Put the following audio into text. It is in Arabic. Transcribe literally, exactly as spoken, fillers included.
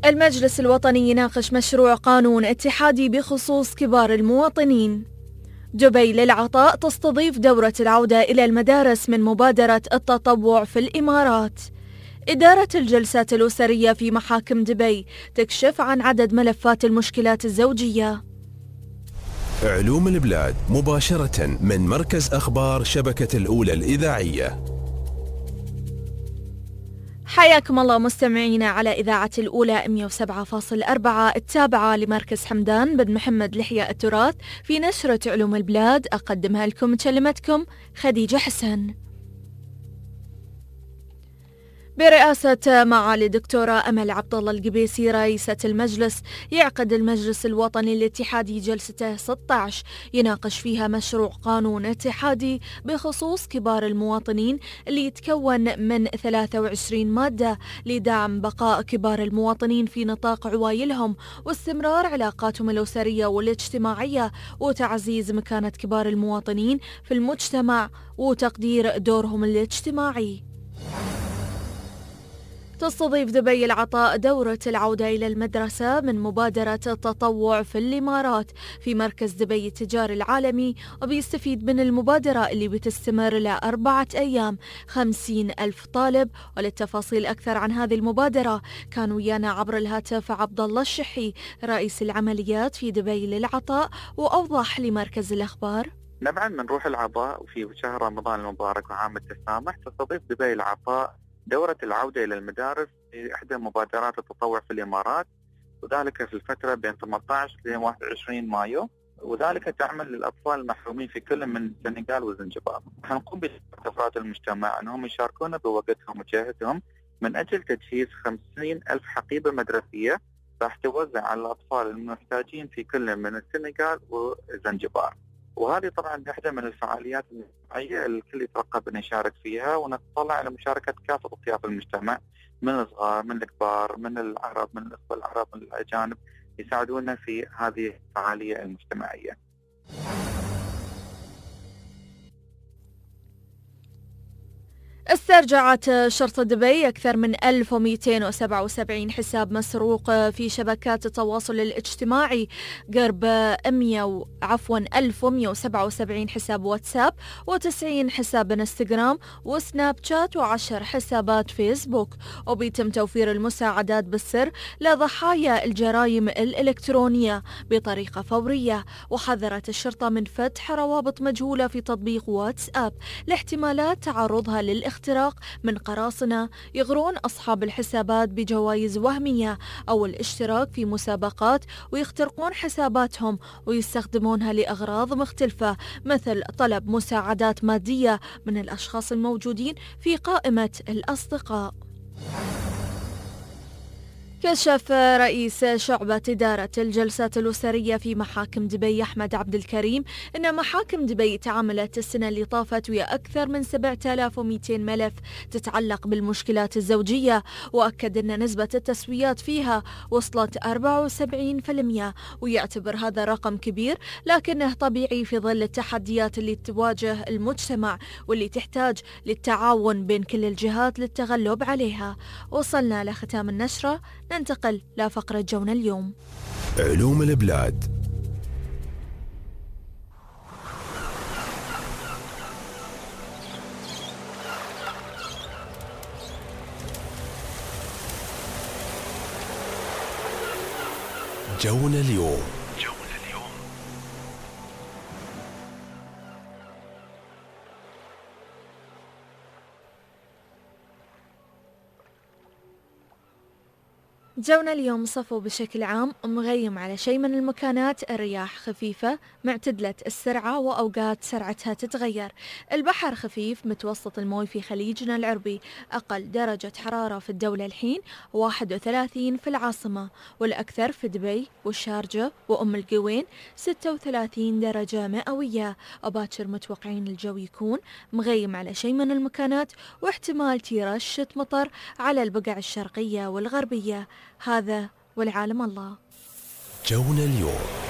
المجلس الوطني يناقش مشروع قانون اتحادي بخصوص كبار المواطنين. دبي للعطاء تستضيف دورة العودة إلى المدارس من مبادرة التطوع في الإمارات. إدارة الجلسات الأسرية في محاكم دبي تكشف عن عدد ملفات المشكلات الزوجية. علوم البلاد مباشرة من مركز أخبار شبكة الأولى الإذاعية. حياكم الله مستمعينا على إذاعة الأولى مئة وسبعة فاصلة أربعة التابعة لمركز حمدان بن محمد لحية التراث في نشرة علوم البلاد. أقدمها لكم كلمتكم خديجة حسن. برئاسة معالي الدكتورة أمل عبد الله القبيسي رئيسة المجلس، يعقد المجلس الوطني الاتحادي جلسته ستة عشر يناقش فيها مشروع قانون اتحادي بخصوص كبار المواطنين اللي يتكون من ثلاثة وعشرين مادة لدعم بقاء كبار المواطنين في نطاق عوايلهم واستمرار علاقاتهم الأسرية والاجتماعية وتعزيز مكانة كبار المواطنين في المجتمع وتقدير دورهم الاجتماعي. تستضيف دبي العطاء دورة العودة إلى المدرسة من مبادرة التطوع في الإمارات في مركز دبي التجاري العالمي، وبيستفيد من المبادرة اللي بتستمر لأربعة أيام خمسين ألف طالب. وللتفاصيل أكثر عن هذه المبادرة كان ويانا عبر الهاتف عبد الله الشحي رئيس العمليات في دبي للعطاء، وأوضح لمركز الأخبار. نبعا من روح العطاء وفي شهر رمضان المبارك وعام التسامح، تستضيف دبي العطاء دورة العودة إلى المدارس في إحدى مبادرات التطوع في الإمارات، وذلك في الفترة بين ثمانية عشر إلى واحد وعشرين مايو، وذلك تعمل للأطفال المحرومين في كل من السنغال وزنجبار. حنقوم بأفراد المجتمع أنهم يشاركون بوقتهم وجهدهم من أجل تجهيز خمسين ألف حقيبة مدرسية راح توزع على الأطفال المحتاجين في كل من السنغال وزنجبار. وهذه طبعا واحدة من الفعاليات المجتمعية الكل يترقب أن يشارك فيها، ونتطلع على مشاركة كافة أطياف المجتمع من الصغار من الكبار من العرب من الإخوة العرب من الأجانب يساعدونا في هذه الفعالية المجتمعية. استرجعت شرطة دبي أكثر من ألف ومئتين وسبعة وسبعين حساب مسروق في شبكات التواصل الاجتماعي، قرب مئة عفوا ألف ومئة وسبعة وسبعين حساب واتساب وتسعين حساب انستغرام وسناب شات وعشر حسابات فيسبوك. وبيتم توفير المساعدات بالسر لضحايا الجرائم الإلكترونية بطريقة فورية. وحذرت الشرطة من فتح روابط مجهولة في تطبيق واتساب لاحتمالات تعرضها للاختراق من قراصنة يغرون أصحاب الحسابات بجوائز وهمية أو الاشتراك في مسابقات ويخترقون حساباتهم ويستخدمونها لأغراض مختلفة، مثل طلب مساعدات مادية من الأشخاص الموجودين في قائمة الأصدقاء. كشف رئيس شعبة إدارة الجلسات الأسرية في محاكم دبي أحمد عبد الكريم أن محاكم دبي تعاملت السنة اللي طافت ويا أكثر من سبعة آلاف ومئتين ملف تتعلق بالمشكلات الزوجية، وأكد أن نسبة التسويات فيها وصلت أربعة وسبعين بالمئة، ويعتبر هذا رقم كبير لكنه طبيعي في ظل التحديات اللي تواجه المجتمع واللي تحتاج للتعاون بين كل الجهات للتغلب عليها. وصلنا لختام النشرة، ننتقل لفقرة جونا اليوم. علوم البلاد. جونا اليوم. جونا اليوم صفو بشكل عام مغيم على شيء من المكانات، الرياح خفيفة معتدلة السرعة وأوقات سرعتها تتغير، البحر خفيف متوسط الموي في خليجنا العربي، أقل درجة حرارة في الدولة الحين واحد وثلاثين في العاصمة، والأكثر في دبي والشارجة وأم القوين ستة وثلاثين درجة مئوية. وباكر متوقعين الجو يكون مغيم على شيء من المكانات واحتمال ترشة مطر على البقع الشرقية والغربية. هذا والعالم الله. جونا اليوم.